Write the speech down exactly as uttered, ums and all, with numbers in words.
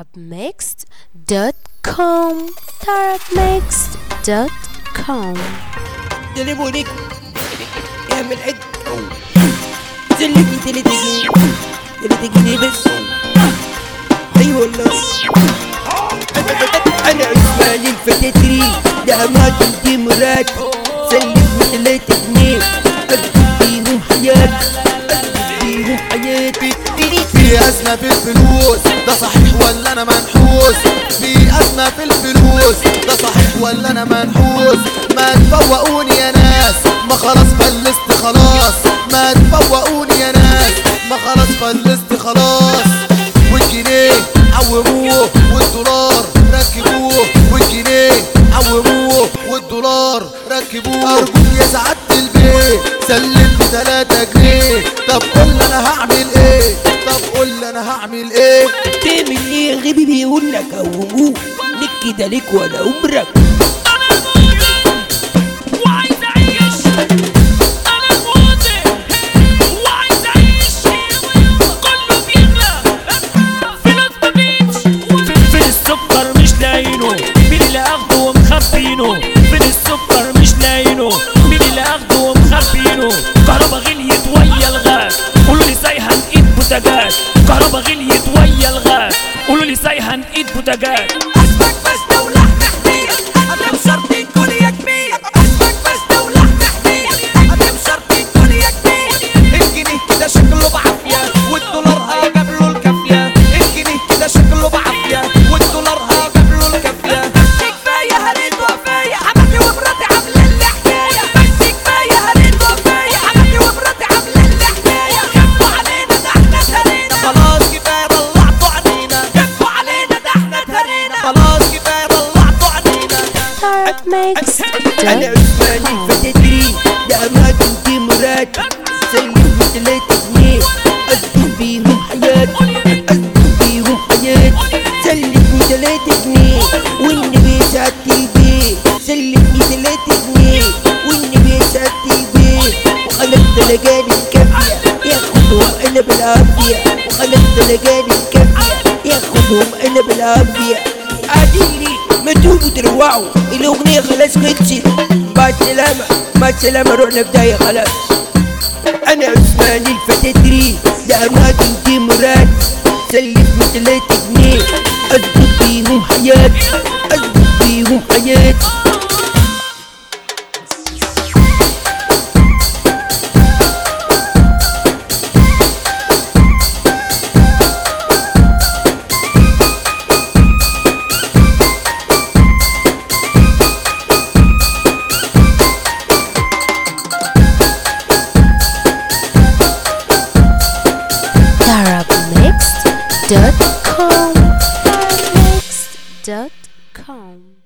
tarabmixed دوت كوم tarabmixed دوت كوم. جلبونك يا من العد زلتني تلاتة جنيه تلاتة جنيه بس. اي والله انا عثمان الفتاتري دعمات دي مراد سلفني تلاتة جنيه اكتب بيهم حياتي اكتب بيهم حياتي. في أزمة في الفلوس ده صحيح ولا أنا منحوس؟ في أزمة في الفلوس ده صحيح ولا أنا منحوس؟ ما تفوقوني يا ناس ما خلاص فلست خلاص، ما تفوقوني يا ناس ما خلاص فلست خلاص. والجنيه عوموه والدولار ركبوه، والجنيه عوموه والدولار ركبوه. أرجوك يا سعادة البيت سلمني تلاتة جنيه. طب قول انا هعمل ايه؟ طب قول انا هعمل ايه؟ تعمل ايه غبي بيقول لك قوموه لك كده ليك ولا عمرك. فين السكر مش لاقينه؟ مين اللي اخده ومخبينه؟ كهربا غليت ويا الغاز قولوا لي سايحن ايد بوتاجاز. كهربا غليت ويا الغاز قولوا لي سايحن ايد بوتاجاز. اسمك بس ولحم حمير قبل شرط يكون يا كبير. اسمك بس ولحم حمير قبل شرط يكون يا كبير. الجنيه كده شكله بعافيه والدولار جاب له الكافيه. الجنيه كده شكله بعافيه والدولار جاب له الكافيه. كفايه هريد وفايه حماتي ومراتي عامله لي حكايه. بس كفايه هريد وفايه حماتي ومراتي عامله لي حكايه. كفوا علينا ده احنا اتهرينا خلاص كفايه طلعتوا عنينا. كفوا علينا ده احنا اتهرينا خلاص كفايه طلعتوا عنينا. tarabmixed انا دوت عثمان كوم. الفتاتري دعمات دي مراد سلفني تلاتة جنيه اكتب بيهم حياتي اكتب بيهم حياتي. سلفني تلاتة جنيه والنبي سعادتي بيه. سلفني تلاتة جنيه والنبي سعادتي بيه. وخلت لجاني الكافية ياخدهم انا بالعافية. وخلت لجاني الكافية ياخدهم انا بالعافية. عاديني ما تقوموا تروعوا الاغنية خلاص خلصت. مع السلامة مع السلامة روحنا بداية خلاص. انا عثمان الفتاتري دعمات دي مراد سلفني تلاتة جنيه اظبط بيهم حياتي اظبط بيهم حياتي. tarabmixed دوت كوم tarabmixed دوت كوم.